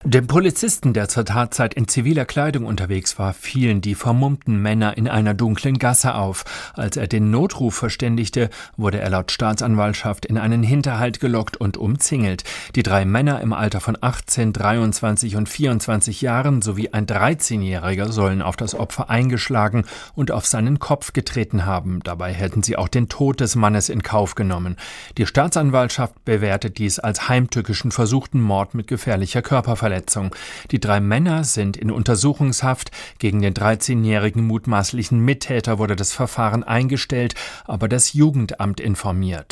Dem Polizisten, der zur Tatzeit in ziviler Kleidung unterwegs war, fielen die vermummten Männer in einer dunklen Gasse auf. Als er den Notruf verständigte, wurde er laut Staatsanwaltschaft in einen Hinterhalt gelockt und umzingelt. Die 3 Männer im Alter von 18, 23 und 24 Jahren sowie ein 13-Jähriger sollen auf das Opfer eingeschlagen und auf seinen Kopf getreten haben. Dabei hätten sie auch den Tod des Mannes in Kauf genommen. Die Staatsanwaltschaft bewertet dies als heimtückischen versuchten Mord mit gefährlicher Körperverletzung. Die 3 Männer sind in Untersuchungshaft. Gegen den 13-jährigen mutmaßlichen Mittäter wurde das Verfahren eingestellt, aber das Jugendamt informiert.